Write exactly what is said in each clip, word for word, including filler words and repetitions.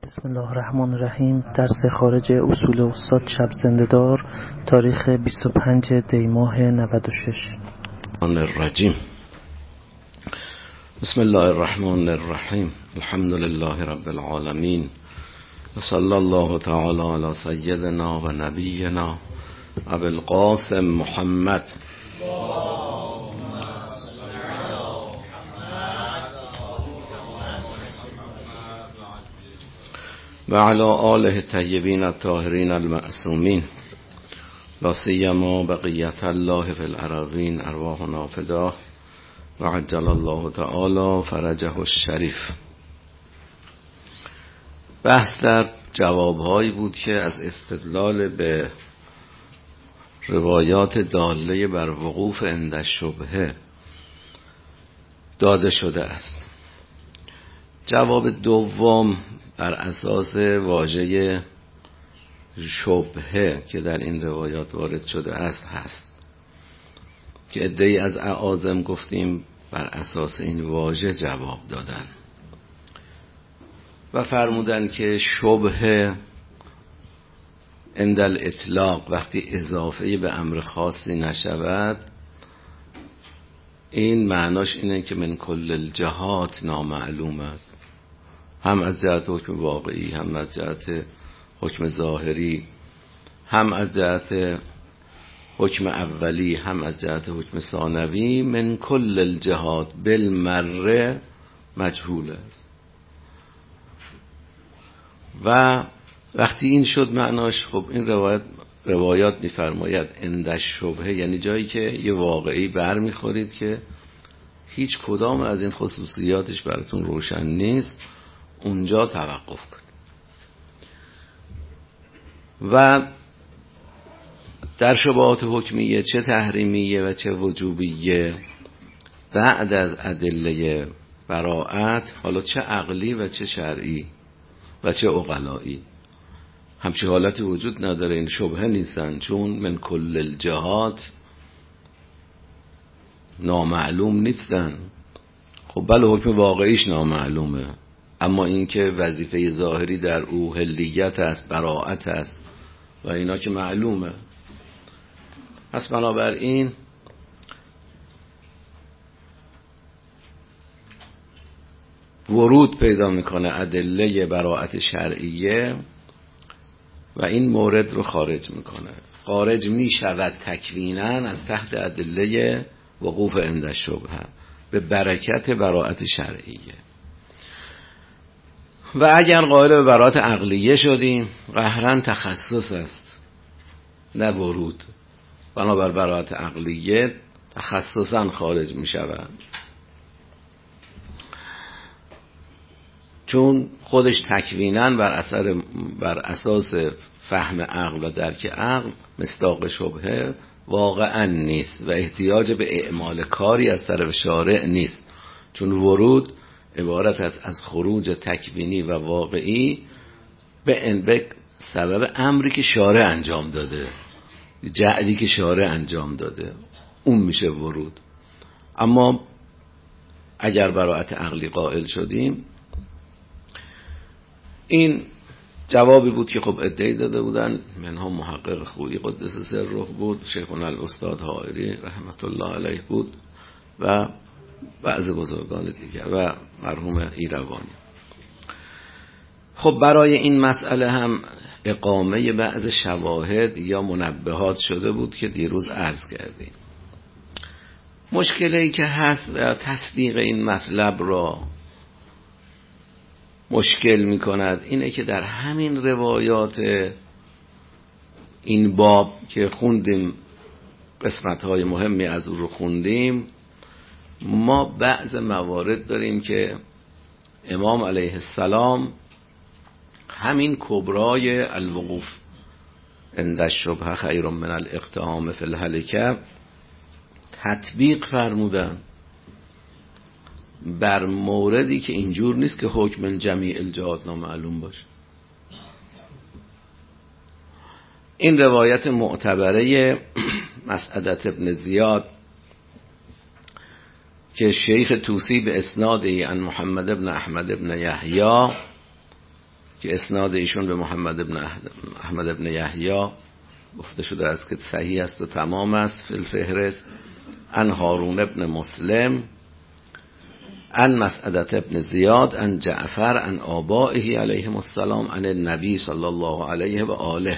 بسم الله الرحمن الرحیم. درس خارج اصول استاد شب زنده‌دار، تاریخ بیست و پنج دی ماه نود و شش. الرجیم. بسم الله الرحمن الرحیم. الحمد لله رب العالمین و صلی الله تعالی علی سیدنا و نبینا ابی القاسم محمد و علی آله طیبین الطاهرین المعصومین لا سیما بقیت الله فی الارضین ارواحنا فداه و عجل الله تعالی فرجه الشریف. بحث در جوابهایی بود که از استدلال به روایات داله بر وقوف عند الشبهه داده شده است. جواب دوم بر اساس واژه شبهه که در این روایات وارد شده است هست که عده‌ای از اعاظم گفتیم بر اساس این واژه جواب دادن و فرمودن که شبهه عند الاطلاق وقتی اضافه به امر خاصی نشود، این معناش اینه که من کل الجهات نامعلوم است، هم از جهت حکم واقعی، هم از جهت حکم ظاهری، هم از جهت حکم اولی، هم از جهت حکم ثانوی. من کل الجهات بالمره مجهول است. و وقتی این شد معناش، خب این روایت روایات می‌فرماید عند الشبهه یعنی جایی که یه واقعی بر می‌خورید که هیچ کدام از این خصوصیاتش براتون روشن نیست، اونجا توقف کنید. و در شبهات حکمیه چه تحریمیه و چه وجوبیه بعد از ادله براءت، حالا چه عقلی و چه شرعی و چه عقلایی، همچه حالتی وجود نداره. این شبهه نیستن، چون من کل الجهات نامعلوم نیستن. خب بله حکم واقعیش نامعلومه، اما این که وظیفه ظاهری در او حلیت است، براءت است و اینا که معلومه. پس بنابراین ورود پیدا میکنه ادله براءت شرعیه و این مورد رو خارج میکنه. خارج میشود تکویناً از تحت ادله وقوف عند الشبهه به برکت براءت شرعیه. و اگر قائل به براءت عقلیه شدیم، قهرن تخصص است نه ورود. بنابر براءت عقلیه تخصصاً خارج می شود، چون خودش تکویناً بر اثر بر اساس فهم عقل و درک عقل مصداق شبهه واقعاً نیست و احتیاج به اعمال کاری از طرف شارع نیست، چون ورود عبارت است از خروج تکوینی و واقعی به انبک سبب امری که شارع انجام داده، جعلی که شارع انجام داده، اون میشه ورود. اما اگر براءت عقلی قائل شدیم، این جوابی بود که خب ادعی داده بودن، منها محقق خویی قدس سره بود، شیخنا الاستاد حائری رحمت الله علیه بود و بعض بزرگان دیگر و مرحوم ایروانی. خب برای این مسئله هم اقامه بعض شواهد یا منبهات شده بود که دیروز عرض کردیم. مشکلی که هست و تصدیق این مطلب را مشکل می کند اینه که در همین روایات این باب که خوندیم، قسمت‌های مهمی از او رو خوندیم، ما بعض موارد داریم که امام علیه السلام همین کبرای الوقوف عند الشبهه خیر من الاقتحام فی الهلکه تطبیق فرمودن بر موردی که اینجور نیست که حکم جمیع الجهات نامعلوم باشه. این روایت معتبره مسعدة ابن زیاد که شیخ توسی به اسنادی عن محمد ابن احمد ابن یحیی که اسناد ایشون به محمد ابن احمد ابن یحیی گفته شده است که صحیح است و تمام است فی الفهرست. عن هارون ابن مسلم عن مسعدة ابن زیاد عن جعفر عن آبائه علیهم السلام عن النبی صلی الله علیه و آله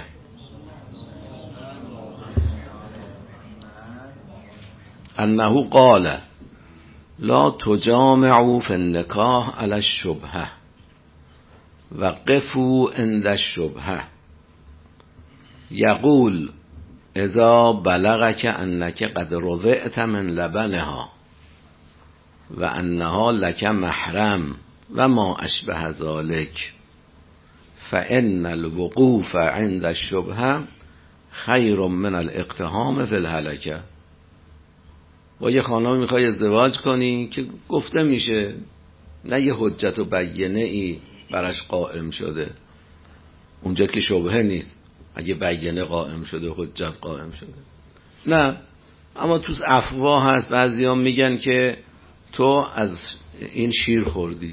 انه قال لا تجامعوا في النکاح علی الشبهه وقفوا عند الشبهه یقول اذا بلغك انك قد رضعت من لبنها و انها لك محرم و ما اشبه ذلك فان الوقوف عند الشبهه خیر من الاقتحام فی الهلکه. با یه خانم میخوای ازدواج کنی که گفته میشه، نه یه حجت و بینه ای براش قائم شده، اونجا که شبهه نیست، اگه بینه قائم شده حجت قائم شده نه، اما توش افواه هست. بعضیا میگن که تو از این شیر خوردی،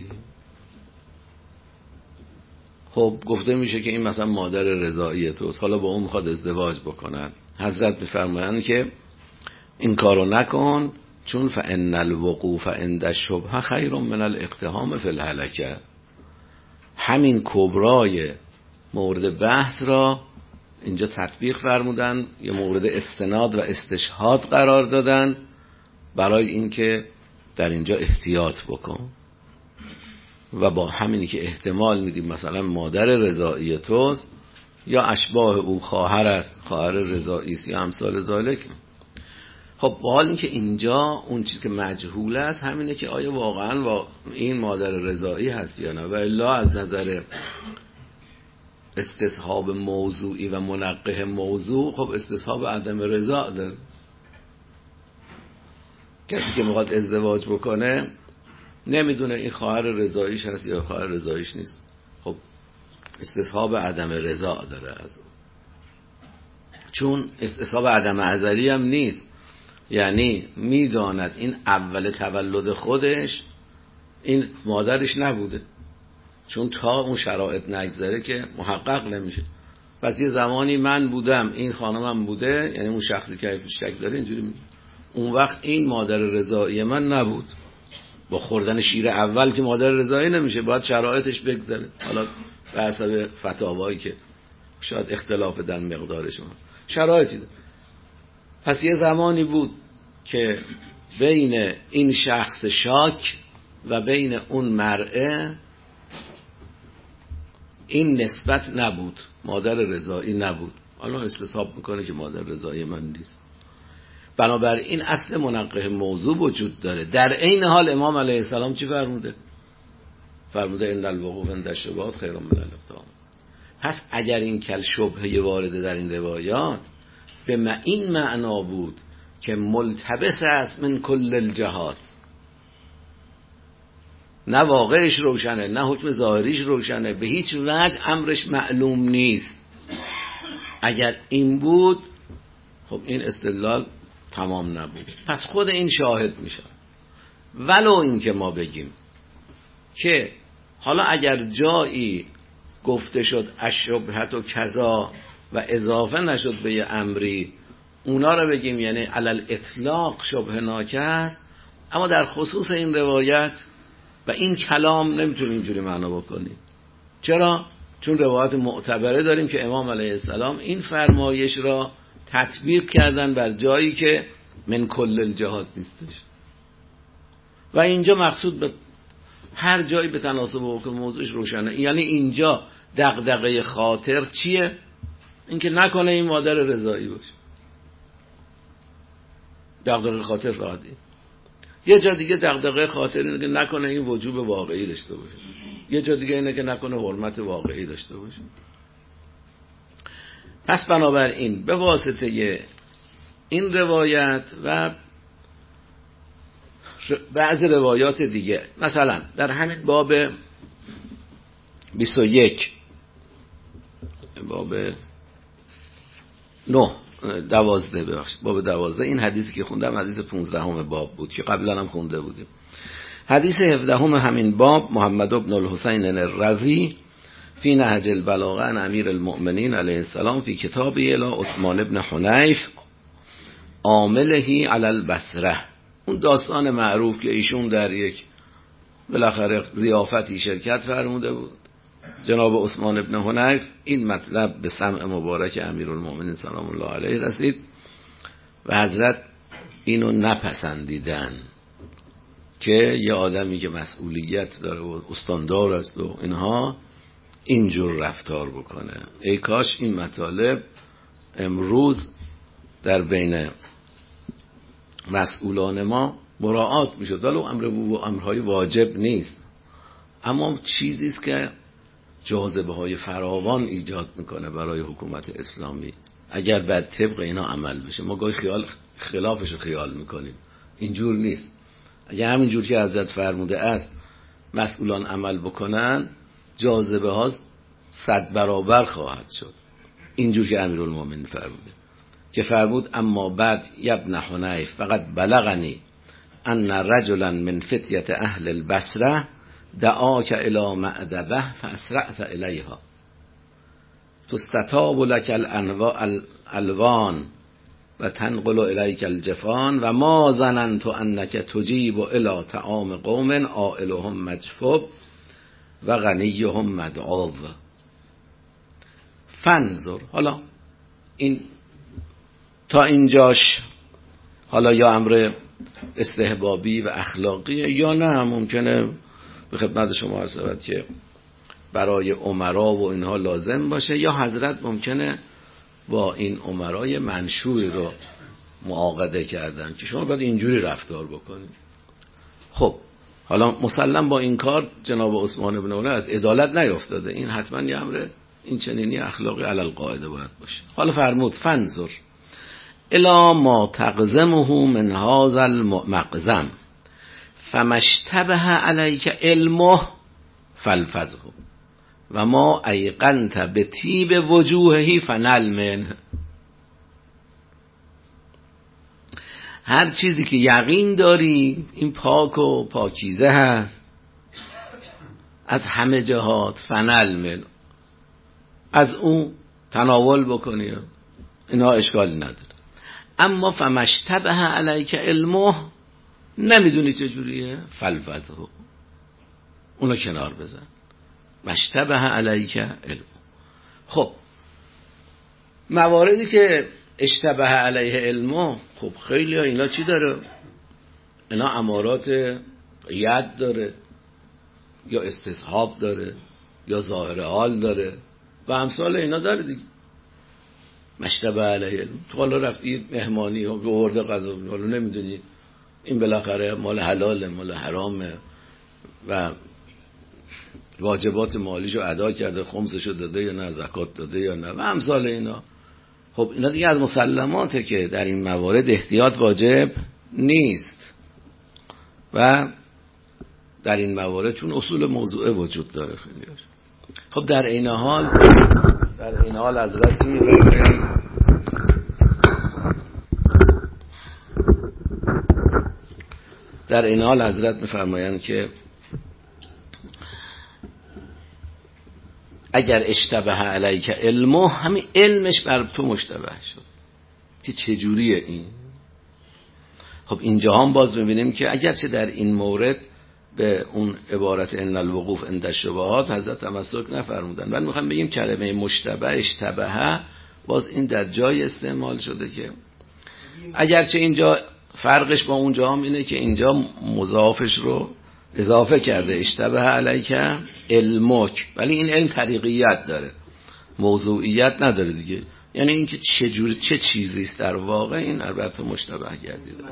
خب گفته میشه که این مثلا مادر رضاعی توست، حالا با اون میخواد ازدواج بکنن. حضرت میفرمایند که این کارو نکن، چون فان الوقوف عند الشبهه خیر من الاقتحام فی الهلکه. همین کبرای مورد بحث را اینجا تطبیق فرمودن، یه مورد استناد و استشهاد قرار دادن برای اینکه در اینجا احتیاط بکن. و با همینی که احتمال میدیم مثلا مادر رضاعی توست یا اشباه او خواهر است، خواهر رضاعی است یا امثال ذالک. خب با حال اینکه اینجا اون چیزی که مجهول است همینه که آیا واقعا با این مادر رضاعی هست یا نه، و الا از نظر استصحاب موضوعی و منقح موضوع خب استصحاب عدم رضا داره. کسی که میخواد ازدواج بکنه نمیدونه این خواهر رضاییش هست یا خواهر رضاییش نیست، خب استصحاب عدم رضا داره از اون، چون استصحاب عدم ازلی هم نیست، یعنی میداند این اول تولد خودش این مادرش نبوده، چون تا اون شرایط نگذره که محقق نمیشه. پس یه زمانی من بودم این خانمم بوده، یعنی اون شخصی که شک داره اینجوری میگه اون وقت این مادر رضایی من نبود. با خوردن شیر اول که مادر رضایی نمیشه، باید شرایطش بگذره، حالا به حسب فتاوایی که شاید اختلاف در مقدارشون شرایطی ده. پس یه زمانی بود که بین این شخص شاک و بین اون مرئه این نسبت نبود، مادر رضایی نبود. حالا استصحاب میکنه که مادر رضایی من نیست. بنابراین اصل منقح موضوع وجود داره. در عین حال امام علیه السلام چی فرموده؟ فرموده ان الوقوف عند الشبهات خیر من الاقتحام. پس اگر این کل شبهه وارده در این روایات به این معنا بود که ملتبس است من کل الجهات، نه واقعش روشنه نه حکم ظاهریش روشنه، به هیچ وجه امرش معلوم نیست، اگر این بود خب این استدلال تمام نبود. پس خود این شاهد میشه. ولو این که ما بگیم که حالا اگر جایی گفته شد الشبهة و کذا و اضافه نشد به یه امری، اونا رو بگیم یعنی علل اطلاق شبهه ناک است، اما در خصوص این روایت و این کلام نمیتونیم اینجوری معنا بکنیم. چرا؟ چون روایت معتبره داریم که امام علیه السلام این فرمایش را تطبیق کردن بر جایی که من کل الجهات نیستش. و اینجا مقصود به هر جایی به تناسب حکم موضوعش روشنه. یعنی اینجا دغدغه خاطر چیه؟ اینکه نکنه این مادر رضایی باشه. دغدغه خاطر فقط این. یه جا دیگه دغدغه خاطر اینه که نکنه این وجوب واقعی داشته باشه. یه جا دیگه اینه که نکنه حرمت واقعی داشته باشه. پس بنابراین به واسطه این روایت و بعض روایات دیگه، مثلا در همین باب بیست و یک باب نه دوازده ببخشید باب دوازده، این حدیثی که خوندم حدیث پونزدهم باب بود که قبلا هم خونده بودیم. حدیث هفدهم همین باب، محمد بن الحسین الروی فی نهج البلاغه عن امیر المؤمنین علیه السلام فی کتابی الی عثمان بن حنیف عامله علی البصره. اون داستان معروف که ایشون در یک بالاخره ضیافتی شرکت فرموده بود، جناب عثمان بن حنیف این مطلب به سمع مبارک امیرالمؤمنین سلام الله علیه رسید و حضرت اینو نپسندیدن که یه آدمی که مسئولیت داره و استاندار است و اینها اینجور رفتار بکنه. ای کاش این مطالب امروز در بین مسئولان ما مراعات میشد. ولو امر و امرهای واجب نیست، اما چیزی است که جاذبه های فراوان ایجاد میکنه برای حکومت اسلامی اگر بعد طبق اینا عمل بشه. ما گاهی خیال خلافش رو خیال میکنیم، اینجور نیست. اگر همینجور که حضرت فرموده است مسئولان عمل بکنن، جاذبه ها صد برابر خواهد شد. اینجور که امیرالمومنین فرموده که فرمود اما بعد ابن حنیف فقط بلغنی ان رجلا من فتیه اهل البصره دعاک الی معدبه فاسرعت الیها تستتاب لك الالوان و تنقل الیک الجفان و ما ظننت انک تجیب الی طعام قوم عائلهم مجفوب و غنیهم مدعو. فانظر. حالا این تا اینجاش حالا یا امر استحبابی و اخلاقی یا نه ممکنه به خدمت شما عرض شود که برای امرا و اینها لازم باشه، یا حضرت ممکنه با این امرای منشور رو معاقده کردن که شما باید اینجوری رفتار بکنید. خب حالا مسلم با این کار جناب عثمان بن عفان از عدالت نیفتاده، این حتما یه امر این چنینی اخلاقی علی القاعده باید باشه. حالا فرمود فنظر الا ما تقزمه من هذا المقزم فمشتبه علیک علمه فالفظه و ما ایقنت به طیب وجوهه فنل منه. هر چیزی که یقین داری این پاک و پاکیزه هست از همه جهات، فنل من، از اون تناول بکنی، اینا اشکالی نداره. اما فمشتبه علیک علمه، نمیدونی چجوریه، فالفظه، اونو کنار بزن. مشتبه علیک علم. خب مواردی که اشتبه علیه علمه، خب خیلی ها اینا چی داره؟ اینا امارات ید داره یا استصحاب داره یا ظاهر حال داره و امثال اینا داره دیگه. مشتبه علیه علم، تو حالا رفتی مهمانی و ورده غذا، حالا نمیدونی این بالاخره مال حلاله مال حرامه و واجبات مالیشو ادا کرده، خمسشو داده یا نه، زکات داده یا نه و امثال اینا. خب اینا دیگه از مسلماته که در این موارد احتیاط واجب نیست و در این موارد چون اصول موضوعه وجود داره خیلیش. خب در این حال در این حال حضرت چی می‌فرمایند؟ در این حال حضرت می‌فرمایند که اگر اشتبه علیک علمه، همین علمش بر تو مشتبه شد که چجوریه این. خب اینجا هم باز می‌بینیم که اگرچه در این مورد به اون عبارت ان الوقوف عند الشبهات حضرت تمسک نفرمودن، ولی میخوام بگیم کلمه مشتبه اشتبه باز این در جای استعمال شده که اگرچه اینجا فرقش با اونجا هم اینه که اینجا مضافش رو اضافه کرده اشتبه علیک علمک، ولی این علم طریقیت داره، موضوعیت نداره دیگه. یعنی اینکه چه جور چه چیزی است در واقع، این البته مشتبه گردیده.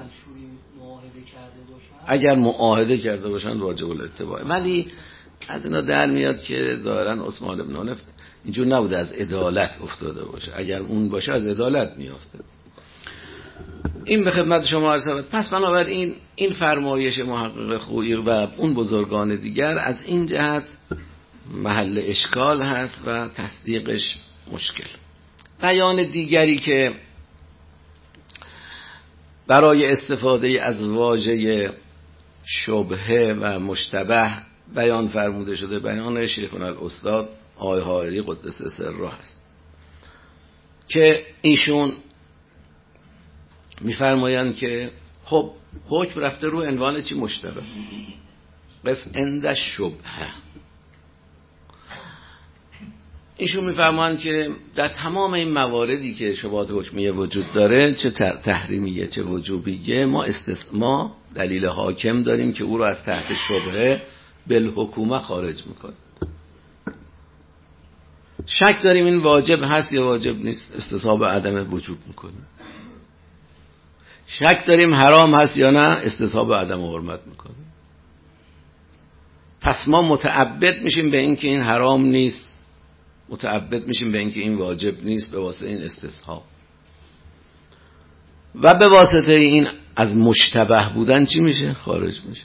اگر معاهده کرده باشن واجب الاتباع، ولی از اینا در میاد که ظاهرا عثمان بن عفان اینجور نبوده از عدالت افتاده باشه، اگر اون باشه از عدالت میافته. این به خدمت شما عرض شود. پس بنابراین این فرمایش محقق خویی و اون بزرگان دیگر از این جهت محل اشکال هست و تصدیقش مشکل. بیان دیگری که برای استفاده از واژه شبهه و مشتبه بیان فرموده شده، بیان شیخنا الاستاد آقای حائری قدس سره هست که ایشون میفرمایند که خب حکم رفته رو عنوان چی؟ مشتبه. قف عند شبهه. ایشون میفرمایند که در تمام این مواردی که شبهات حکمیه وجود داره، چه تحریمیه چه وجوبیه، ما استثناء دلیل حاکم داریم که او رو از تحت شبهه بالحکومه خارج میکنه. شک داریم این واجب هست یا واجب نیست، استصحاب عدم وجوب میکنه. شک داریم حرام هست یا نه، استصحاب عدم حرمت میکنه. پس ما متعبد میشیم به این که این حرام نیست، متعبد میشیم به این که این واجب نیست به واسطه این استصحاب، و به واسطه این از مشتبه بودن چی میشه؟ خارج میشه.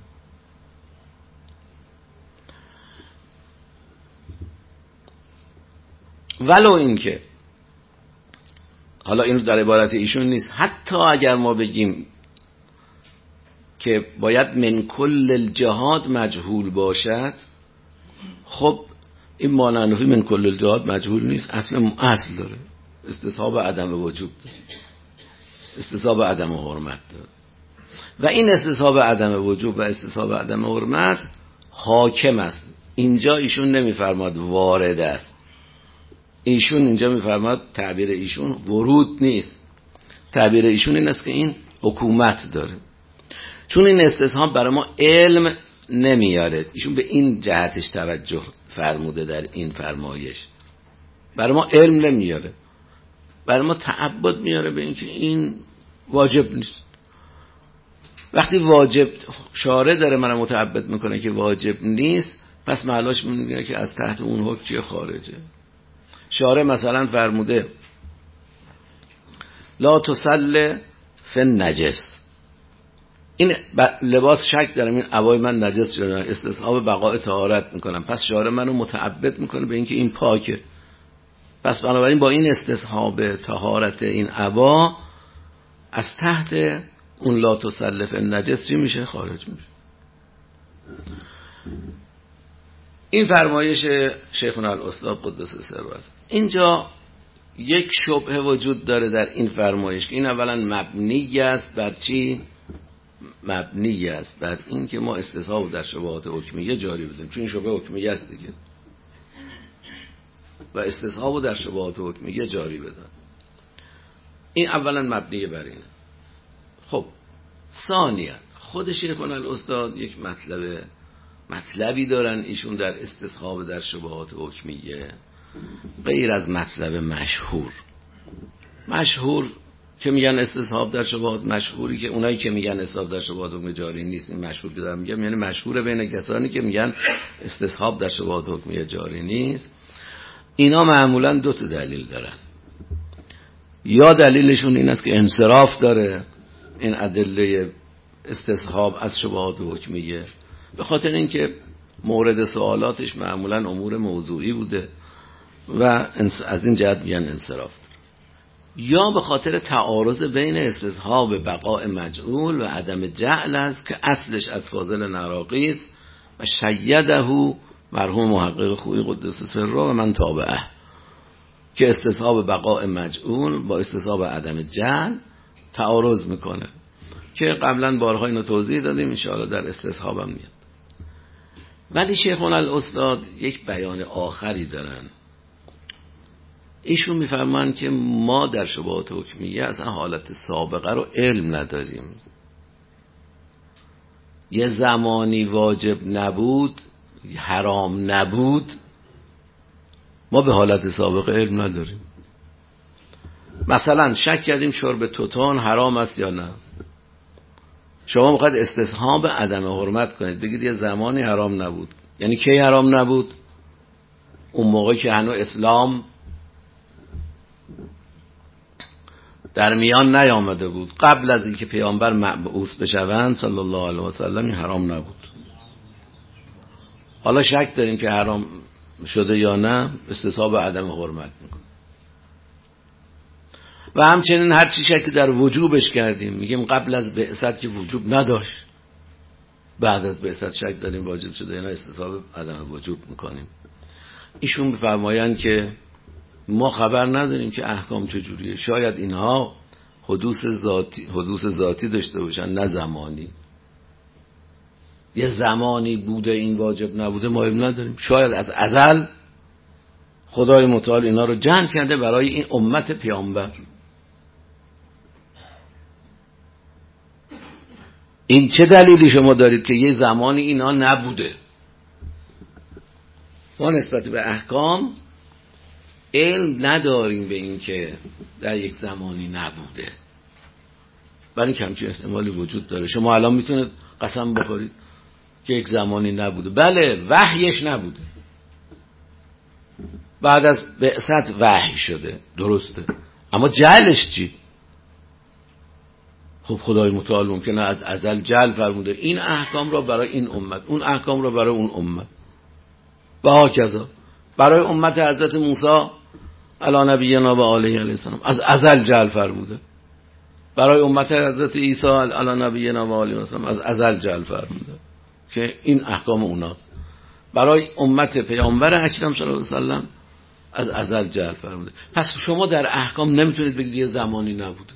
ولو این که حالا اینو در عبارت ایشون نیست، حتی اگر ما بگیم که باید من کل الجهاد مجهول باشد، خب این مانعنفی من کل الجهاد مجهول نیست، اصلا اصل داره، استصحاب عدم وجوب داره، استصحاب عدم حرمت داره، و این استصحاب عدم وجوب و استصحاب عدم حرمت حاکم است. اینجا ایشون نمیفرماد وارد است، ایشون اینجا میفرماد، تعبیر ایشون ورود نیست، تعبیر ایشون این است که این حکومت داره، چون این استصحاب برای ما علم نمیاره. ایشون به این جهتش توجه فرموده در این فرمایش، برای ما علم نمیاره، برای ما تعبد میاره به این که این واجب نیست. وقتی واجب شارع داره من متعبد میکنه که واجب نیست، پس معناش میگه که از تحت اون حکم چیه؟ خارجه. شارع مثلا فرموده لا تسل فی النجس، این لباس شک دارم این عبای من نجس شده، استصحاب بقاء طهارت میکنم، پس شارع منو متعبد میکنه به اینکه این پاکه، پس بنابراین با این استصحاب طهارت این عبا از تحت اون لا تسل فی النجس چی میشه؟ خارج میشه. این فرمایش شیخنا الاستاد قدس سره است. اینجا یک شبهه وجود داره در این فرمایش که این اولا مبنی است بر چی؟ مبنی است بر این که ما استصحاب در شبهات حکمیه جاری بدیم، چون این شبهه حکمیه است دیگه، و استصحاب در شبهات حکمیه جاری بدن. این اولا مبنی بر این است. خب ثانیا خود شیخنا الاستاد یک مطلب مطلبی دارن ایشون در استصحاب در شبهات حکمیه، غیر از مطلب مشهور. مشهور که میگن استصحاب در شبهات، مشهوری که اونایی که میگن استصحاب در شبهات حکمیه جاری نیست، این مشهور که دارم میگم یعنی مشهور بین کسانی که میگن استصحاب در شبهات حکمیه جاری نیست. اینا معمولا دو تا دلیل دارن، یا دلیلشون این است که انصراف داره این ادله استصحاب از شبهات حکمیه، به خاطر اینکه مورد سوالاتش معمولا امور موضوعی بوده و از این جهت میگن انصراف داره، یا به خاطر تعارض بین استصحاب بقاء مجعول و عدم جعل است که اصلش از فاضل نراقی است و شیده مرحوم محقق خویی قدس سره و من تابعه، که استصحاب بقاء مجعول با استصحاب عدم جعل تعارض میکنه، که قبلا بارها اینو توضیح دادیم، ان شاءالله در استصحاب هم میاد. ولی شیخنا الاستاد یک بیان آخری دارن، ایشون میفرمایند که ما در شبهات حکمیه اصلا حالت سابقه رو علم نداریم، یه زمانی واجب نبود حرام نبود، ما به حالت سابقه علم نداریم. مثلا شک کردیم شرب توتون حرام است یا نه، شما میخواید استصحاب عدم حرمت کنید، بگید یه زمانی حرام نبود، یعنی کی حرام نبود؟ اون موقع که هنوز اسلام در میان نیامده بود، قبل از اینکه پیامبر مبعوث بشوند صلی الله علیه و سلم این حرام نبود. حالا شک داریم که حرام شده یا نه، استصحاب عدم حرمت میکنه. و همچنین هر چی شک در وجوبش کردیم، میگیم قبل از بعثت که وجوب نداشت، بعد از بعثت شک داریم واجب شده یا نه، استصحاب عدم وجوب میکنیم. ایشون بفرمایند که ما خبر نداریم که احکام چجوریه، شاید اینها حدوث ذاتی حدوث ذاتی داشته باشن نه زمانی. یه زمانی بوده این واجب نبوده ما علم نداریم، شاید از ازل خدای متعال اینا رو جمع کرده برای این امت پیامبر. این چه دلیلی شما دارید که یه زمانی اینا نبوده؟ ما نسبت به احکام علم نداریم به این که در یک زمانی نبوده، برای این همچین احتمالی وجود داره. شما الان میتونید قسم بخورید که یک زمانی نبوده. بله وحیش نبوده، بعد از بعثت وحی شده، درسته، اما جهلش چی؟ خب خدای متعال ممکنه از ازل جهل فرموده این احکام را برای این امت، اون احکام را برای اون امت، و هاکذا برای امت حضرت موسی علی نبینا و آله علیه السلام از ازل جهل فرموده، برای امت حضرت عیسی علی نبینا و آله السلام از ازل جهل فرموده که این احکام اوناست، برای امت پیامبر اکرم صلی الله علیه و سلم از ازل جهل فرموده. پس شما در احکام نمیتونید بگید یه زمانی نبوده.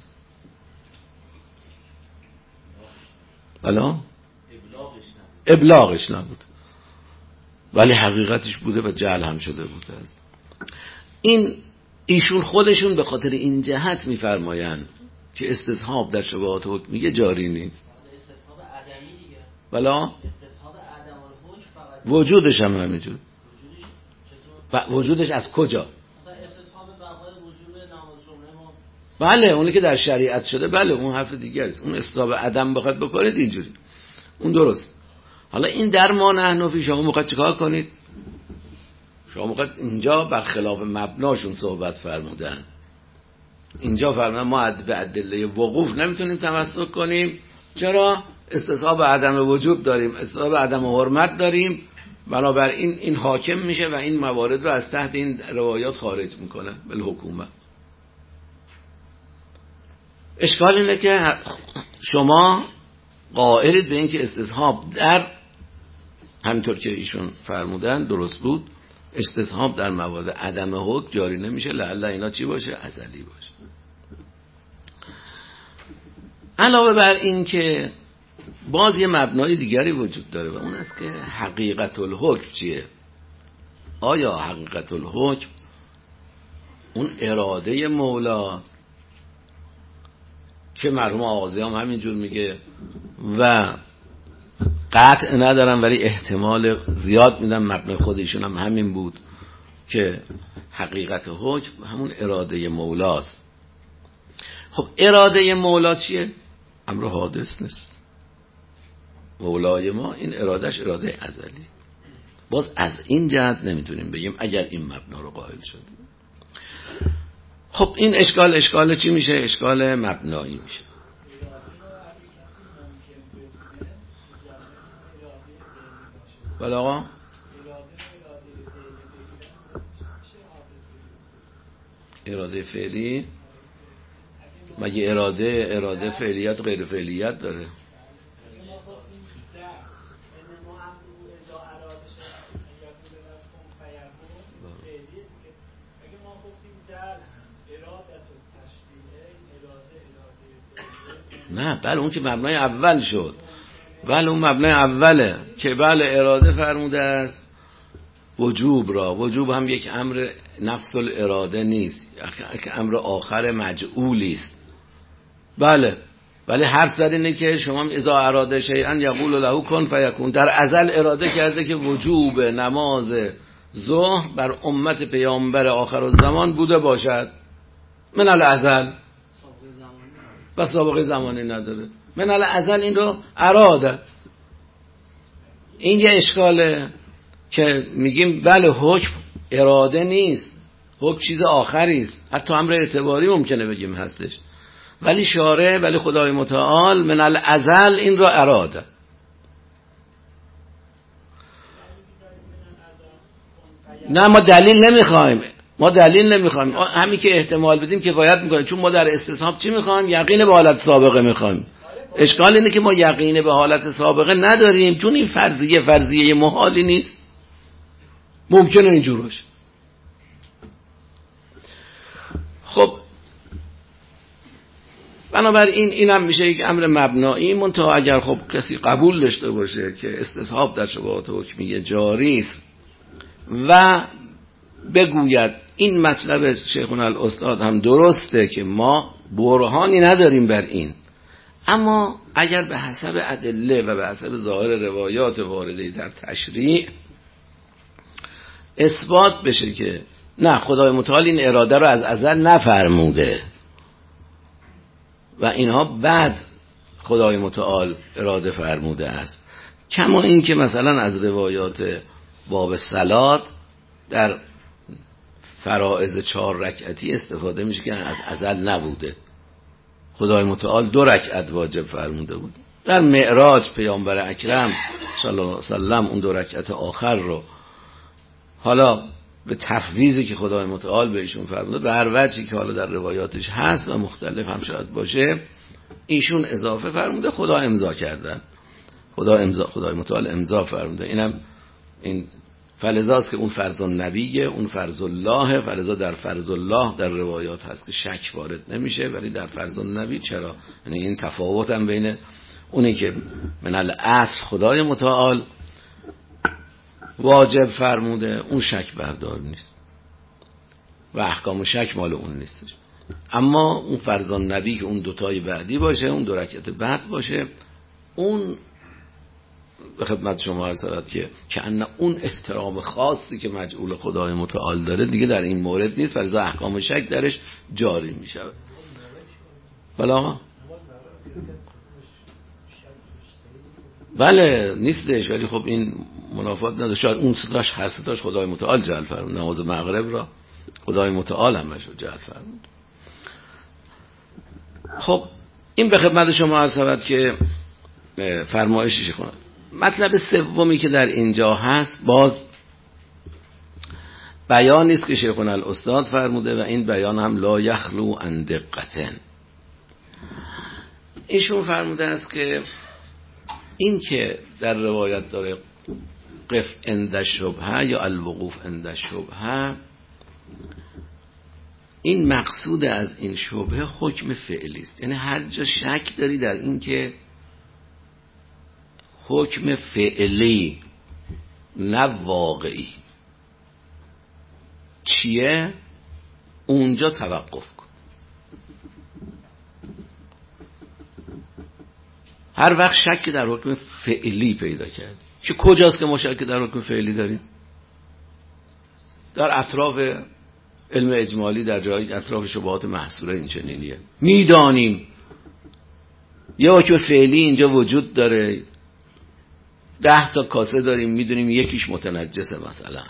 بلا ابلاغش نبود، ولی حقیقتش بوده و جهل هم شده بوده است. این ایشون خودشون به خاطر این جهت میفرمایند که استصحاب در شبهات حکمیه جاری نیست. استصحاب عدمی دیگه. بلا استصحاب عدم الحکم فقط وجودش هم همینجور. و وجودش از کجا؟ مثلا استصحاب بقای وجود نماز جمعه ما. بله اونی که در شریعت شده، بله اون حرف دیگه است. اون استصحاب عدم بخواد بکنید اینجوری اون درست. حالا این در ما نحنفی شما میخواد چیکار کنید؟ شما میخواد اینجا برخلاف مبناشون صحبت فرمودن، اینجا فرمودن ما به ادله وقوف نمیتونیم تمسک کنیم. چرا؟ استصحاب عدم وجوب داریم، استصحاب عدم حرمت داریم، بنابراین این حاکم میشه و این موارد رو از تحت این روایات خارج میکنه بالحکومه. اشکال اینه که شما قائلید به این که استصحاب در همینطور که ایشون فرمودن درست بود، استصحاب در موارد عدم حکم جاری نمیشه، لعل اینا چی باشه؟ ازلی باشه. علاوه بر این که باز یه مبنای دیگری وجود داره و اون است که حقیقت الحکم چیه؟ آیا حقیقت الحکم اون اراده مولاست که مرحوم آغازی هم همینجور میگه و قطع ندارم ولی احتمال زیاد میدم مبنای خودشون هم همین بود که حقیقت حکم همون اراده مولاست. خب اراده مولا چیه؟ امر حادث نیست. مولای ما این ارادهش اراده ازلی. باز از این جهت نمیتونیم بگیم اگر این مبنا رو قائل شدیم. خب این اشکال اشکال چی میشه؟ اشکال مبنایی میشه. بله آقا اراده فعلی مگه اراده اراده فعلیت غیر فعلیت داره؟ نه بله اون که مبنای اول شد، بله اون مبنای اوله که بله اراده فرموده است وجوب را، وجوب هم یک امر نفس الاراده نیست، یک امر آخر مجعولی است. بله ولی حرف زد اینه که شما اذا اراده شیئا یقول له کن فیکون، در ازل اراده کرده که وجوب نماز ظهر بر امت پیامبر آخر الزمان بوده باشد من الازل و سابقه زمانی نداره، من الازل این رو اراده. این یه اشکاله که میگیم بله حکم اراده نیست، حکم چیز آخری است، حتی امر اعتباری ممکنه بگیم هستش، ولی شارع ولی خدای متعال من الازل این رو اراده. نه ما دلیل نمیخوایم، ما دلیل نمیخوایم، همین که احتمال بدیم کفایت میکنه، چون ما در استصحاب چی میخوایم؟ یقین به حالت سابقه میخوایم. اشکال اینه که ما یقین به حالت سابقه نداریم، چون این فرضیه فرضیه محالی نیست، ممکنه اینجور باشه. بنابراین این هم میشه یک امر مبنایی، منتها اگر خب کسی قبول داشته باشه که استصحاب در شبهات حکمیه جاری است و بگوید این مطلب شیخنا الاستاد هم درسته که ما برهانی نداریم بر این، اما اگر به حسب ادله و به حسب ظاهر روایات وارده در تشریع اثبات بشه که نه، خدای متعال این اراده رو از ازل نفرموده و اینها بعد خدای متعال اراده فرموده است، کما این که مثلا از روایات باب صلات در فرائض چهار رکعتی استفاده میشه که از ازل نبوده، خدای متعال دو رکعت واجب فرموده بود. در معراج پیامبر اکرم صلی الله علیه و سلم اون دو رکعت آخر رو حالا به تفویضی که خدای متعال به ایشون فرموده به هر وجهی که حالا در روایاتش هست و مختلف هم شاید باشه ایشون اضافه فرموده، خدا امضا کردن، خدا امضا، خدای متعال امضا فرموده. اینم این فلذاست که اون فرض النبیه، اون فرض الله، فلذا در فرض الله در روایات هست که شک وارد نمیشه، ولی در فرض النبی چرا؟ یعنی این تفاوت هم بین اونی که من الاصل خدای متعال واجب فرموده اون شک بردار نیست و احکام شک مال اون نیستش، اما اون فرض النبی که اون دوتای بعدی باشه، اون دو رکعت بعد باشه، اون به خدمت شما عرض شود که کأن اون احترام خاصی که مجعول خدای متعال داره دیگه در این مورد نیست، فلذا احکام شک درش جاری میشه. بله بله نیستش، ولی خب این منافات نداره، شاید اون ستاش هر ستاش خدای متعال جعل فرمود، نماز مغرب را خدای متعال همش رو جعل فرمود. خب این به خدمت شما عرض شود که فرمایشی کنه. مطلب سومی که در اینجا هست باز بیانی است که شیخنا الاستاد فرموده و این بیان هم لا یخلو عن دقة. ایشون فرموده است که این که در روایت داره قف عند الشبهه یا الوقوف عند الشبهه، این مقصود از این شبهه حکم فعلی است، یعنی هر جا شک داری در این که حکم فعلی نه واقعی چیه، اونجا توقف کن. هر وقت شک در حکم فعلی پیدا کرد، چه کجاست که ما شک در حکم فعلی داریم؟ در اطراف علم اجمالی، در جای اطراف شبهات محصوره این چنینیه، میدانیم یه حکم فعلی اینجا وجود داره، ده تا کاسه داریم میدونیم یکیش متنجسه مثلا،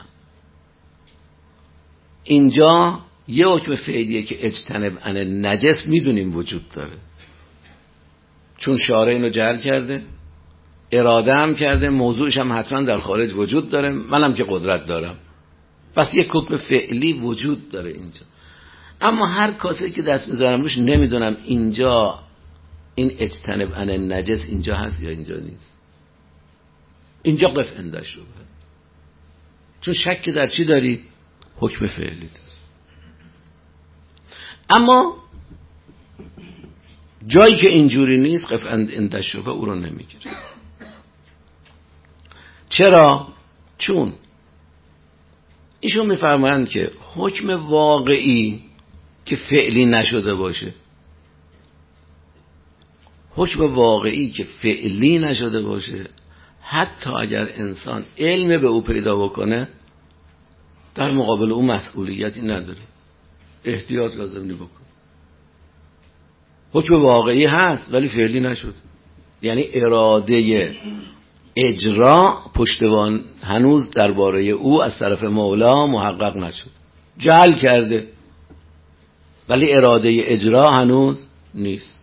اینجا یه حکم فعلیه که اجتنب عن نجس میدونیم وجود داره، چون شارع اینو جعل کرده، اراده هم کرده، موضوعش هم حتما در خارج وجود داره، منم که قدرت دارم، پس یک حکم فعلی وجود داره اینجا. اما هر کاسه که دست میذارم روش نمیدونم اینجا این اجتنب عن نجس اینجا هست یا اینجا نیست، اینجا قف عند شبهه، چون شک در چی داری؟ حکم فعلی داری. اما جایی که اینجوری نیست قف عند شبهه او رو نمیگیره. چرا؟ چون ایشون میفرمایند که حکم واقعی که فعلی نشده باشه، حکم واقعی که فعلی نشده باشه، حتی اگر انسان علم به او پیدا بکنه در مقابل او مسئولیتی نداره، احتیاط لازم نی بکنه. حکم واقعی هست ولی فعلی نشد، یعنی اراده اجرا پشتوان هنوز درباره او از طرف مولا محقق نشد، جعل کرده ولی اراده اجرا هنوز نیست.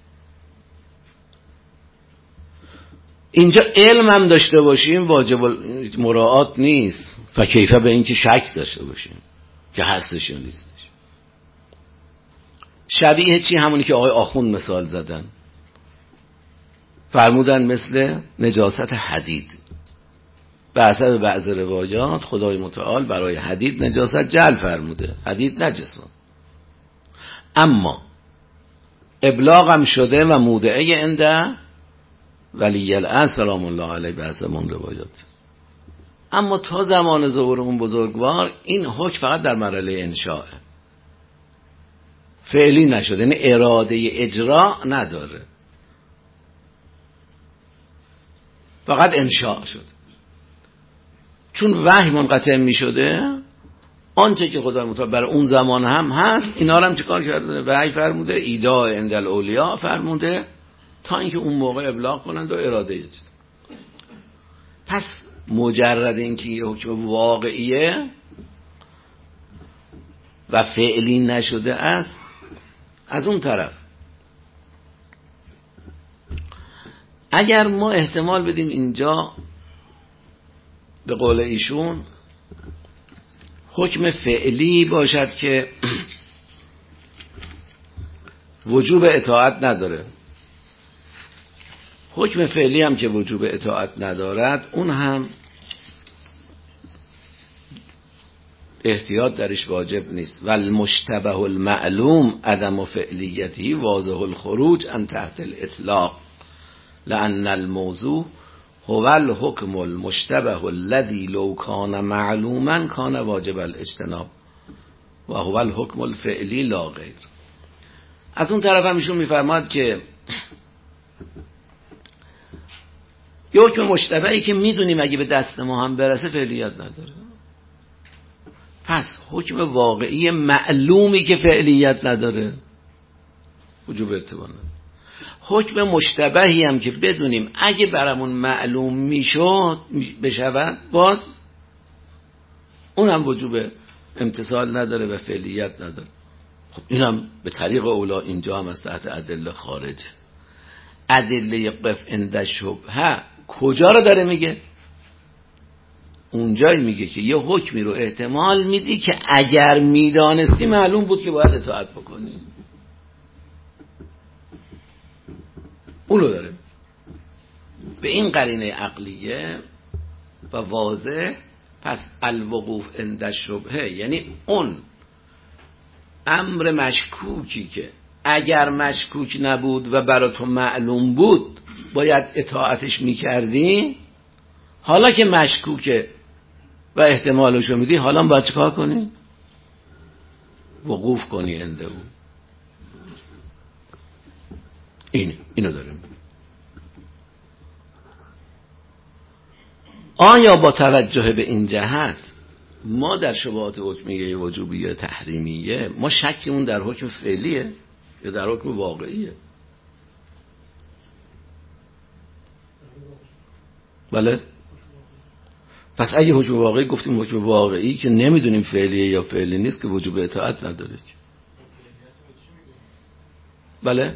اینجا علم هم داشته باشیم واجب مراعات نیست، فکیفه به این که شک داشته باشیم که هستش یا نیستش. شبیه چی؟ همونی که آقای آخوند مثال زدن، فرمودن مثل نجاست حدید، به حسب بعض روایات خدای متعال برای حدید نجاست جعل فرموده، حدید نجسه، اما ابلاغم شده و مودعه انده ولی الامر سلام الله علیه به حسب روایات. اما تا زمان ظهور اون بزرگوار این حکم فقط در مرحله انشاء، فعلی نشده، یعنی اراده اجرا نداره، فقط انشاء شد. چون وحی منقطع می شده، آنچه که خدا متعال برای اون زمان هم هست اینا رو هم چه کار کرده؟ وحی فرموده، ایداء عند الاولیاء فرموده، تا اینکه اون موقع ابلاغ کنند و اراده اجرا. پس مجرد اینکه یه حکم واقعیه و فعلی نشده است، از اون طرف اگر ما احتمال بدیم اینجا به قول ایشون حکم فعلی باشد که وجوب اطاعت نداره، حکم فعلی هم که وجوب اطاعت ندارد، اون هم احتیاط درش واجب نیست. و المشتبه المعلوم عدم فعلیتی واضح الخروج عن تحت الاطلاق لأن الموضوع هو الحکم المشتبه الذي لو كان معلوما كان واجب الاجتناب و هو الحکم الفعلی لا غیر. از اون طرف هم ایشون میفرماد که یه حکم مشتبهی که میدونیم اگه به دست ما هم برسه فعلیت نداره. پس حکم واقعی معلومی که فعلیت نداره وجوب اتباع نداره. حکم مشتبهی هم که بدونیم اگه برامون معلوم میشد بشود باز اونم وجوب امتثال نداره و فعلیت نداره. خب اینم به طریق اولا اینجا هم از تحت ادله خارجه. ادله قف عند شبهه کجا رو داره میگه؟ اونجایی میگه که یه حکمی رو احتمال میدی که اگر میدانستی معلوم بود که باید اطاعت بکنی، اونو داره به این قرینه عقلیه و واضح. پس الوقوف عند شبهه یعنی اون امر مشکوکی که اگر مشکوک نبود و برای تو معلوم بود باید اطاعتش میکردی، حالا که مشکوکه و احتمالشو میدی، حالا باید چه کار کنی؟ وقوف کنی عنده او. این اینو داریم. آیا با توجه به این جهت ما در شبهات حکمیه وجوبیه تحریمیه ما شکمون در حکم فعلیه یا در حکم واقعیه؟ بله. پس اگه حکم واقعی گفتیم حکم واقعی که نمیدونیم فعلیه یا فعلی نیست که وجوب اطاعت نداره. بله.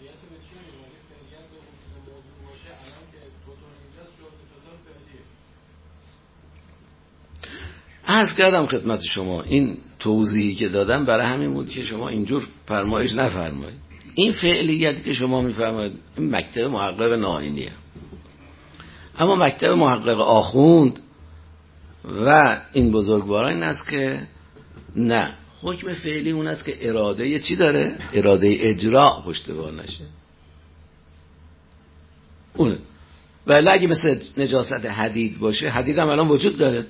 عرض کردم خدمت شما این توضیحی که دادم برای همین بود که شما اینجور فرمایش نفرمایید. این فعلیتی که شما میفرمایید این مکتب محقق ناینیه، اما مکتب محقق آخوند و این بزرگواران این است که نه، حکم فعلی اون است که اراده چی داره؟ اراده اجرا پشتوار نشه. اونه. ولی اگه مثل نجاست حدید باشه، حدید هم الان وجود داره،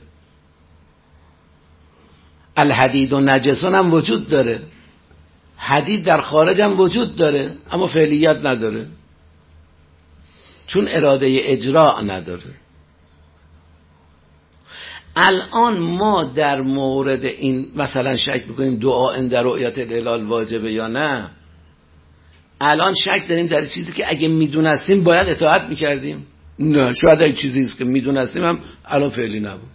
الحدید و نجسون هم وجود داره، حدید در خارج هم وجود داره اما فعلیت نداره چون اراده اجرا نداره. الان ما در مورد این مثلا شک میکنیم دعا عند رؤیت الهلال واجبه یا نه، الان شک داریم در چیزی که اگه میدونستیم باید اطاعت میکردیم؟ نه، شاید این چیزی است که میدونستیم هم الان فعلی نبود.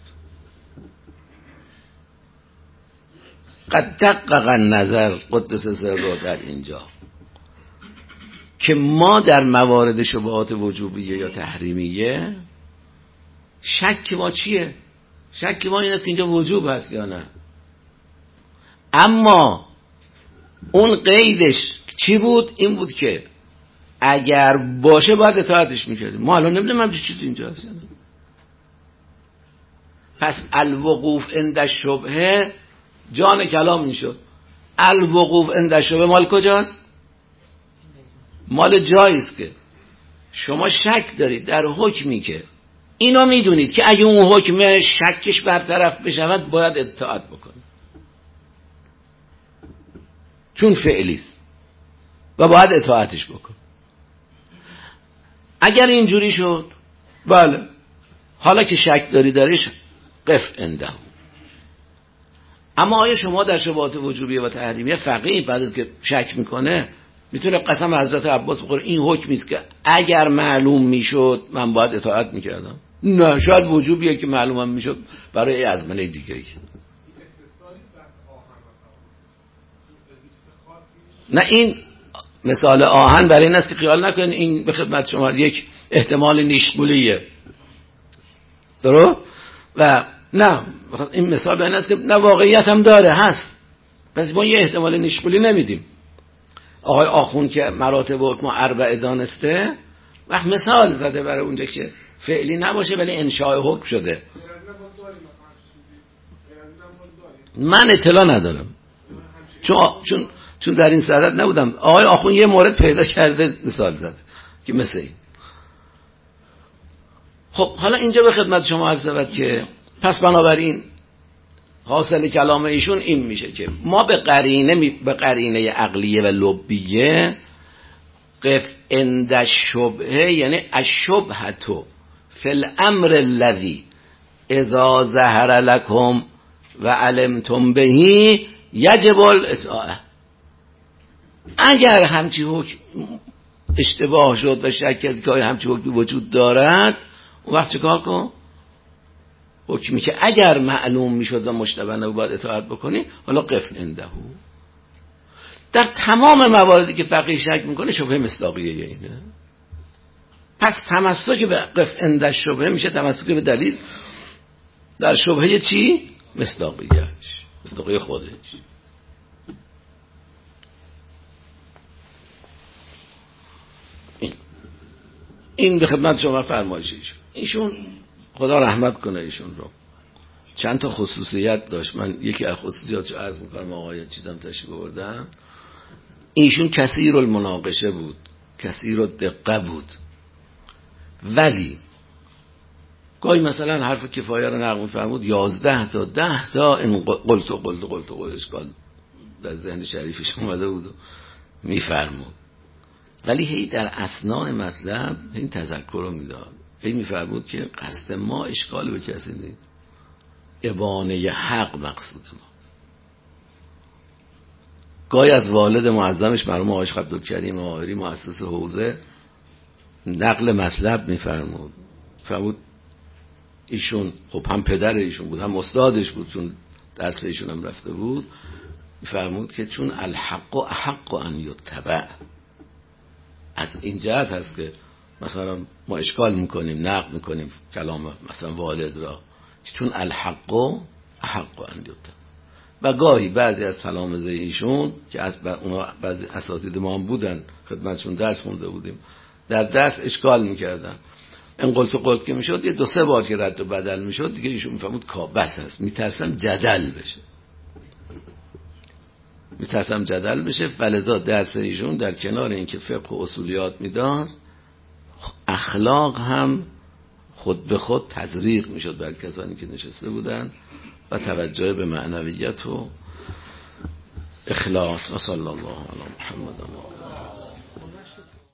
قد دقق النظر قدس سره در اینجا که ما در موارد شبهات وجوبیه یا تحریمیه شک ما چیه؟ شک ما این است که اینجا وجوب هست یا نه. اما اون قیدش چی بود؟ این بود که اگر باشه باید اطاعتش میکردیم. ما الان نمیدونم همچه چیزی اینجا هست یا نه. پس الوقوف عند شبهه جان کلام این شد. الوقوف عند شبهه مال کجاست؟ مال جاییست که شما شک دارید در حکمی که اینو میدونید که اگه اون حکم شکش برطرف بشود باید اطاعت بکنید چون فعلیست و باید اطاعتش بکن. اگر اینجوری شد بله، حالا که شک داری داریش قف انده. اما آیا شما در شبهات وجوبیه و تحریمیه فقیه بعد از که شک میکنه میتونه قسم حضرت عباس بخوره این حکمی است که اگر معلوم میشد من باید اطاعت میکردم؟ نه، شاید وجوبیه که معلومم میشد برای ازمنه دیگری. نه، این مثال آهن برای این است که خیال نکنین این به خدمت شما یک احتمال نیشگولیه، درست؟ و نه، این مثال برای این است که نه واقعیت هم داره هست، پس ما یه احتمال نیشگولی نمیدیم. آقای آخوند که مراتب حکم اربعه دانسته وقت مثال زده برای اونجا که فعلی نباشه ولی انشاء حکم شده. من اطلاع ندارم چون چون چون در این صدد نبودم. آقای آخوند یه مورد پیدا کرده مثال زده که مثل این. خب حالا اینجا به خدمت شما عرض شود که پس بنابراین حاصل کلام ایشون این میشه که ما به قرینه به قرینه عقلیه و لبیه قف عند شبهه، یعنی الشبهه فی الامر الذی اذا ظهر لكم و علمتم به یجب الاطاعه. اگر همچی حکم اشتباه شد و شک کردی که همچی حکمی وجود دارد، اون وقت چیکار کن؟ حکمی که اگر معلوم میشد و مشتبه نبود باید اطاعت بکنی، حالا قف عنده. در تمام مواردی که فقیه شک میکنه شبهه مصداقیه اینه. پس تمسک به قف عنده شبهه میشه تمسک به دلیل در شبهه چی؟ مصداقیهش، مصداقیه خودش. این این به خدمت شما فرمایش ایشون. ایشون خدا رحمت کنه ایشون رو، چند تا خصوصیت داشت. من یکی از خصوصیاتشو عرض میکنم، آقای چیزم تشریف آوردن. ایشون کثیر المناقشه بود، کثیر الدقه بود، ولی گاهی مثلا حرف کفایه رو نقل فرمود یازده تا ده تا این قلت و قلت و قلت و قلت اشکال در ذهن شریفش اومده بود و میفرمود، ولی هی در اسنان مطلب این تذکر رو میداد، هی میفرمود که قصد ما اشکال به کسی نیست، ابانه حق مقصود ما. گاهی از والد معظمش مرحوم آقای عبدالکریم آقایی مؤسس حوزه نقل مطلب میفرمود، فرمود ایشون خب هم پدر ایشون بود هم استادش بود چون درس ایشون هم رفته بود، میفرمود که چون الحق و احق ان یتبع، از این جهت هست که مثلا ما اشکال میکنیم نقل میکنیم کلام مثلا والد را چون الحق و احق ان یتبع. و گاهی بعضی از تلامذه ایشون که از اونا بعضی اساتید ما هم بودن خدمتشون درس خونده بودیم، در درس اشکال میکردن، این قلت و قلت که میشد یه دو سه بار که رد و بدل میشد دیگه ایشون میفهمود که بس هست، میترسم جدل بشه میترسم جدل بشه فلذا درس ایشون در کنار اینکه فقه و اصولیات میداد، اخلاق هم خود به خود تزریق میشد بر کسانی که نشسته بودن و توجه به معنویت و اخلاص. و صلی الله علی محمد و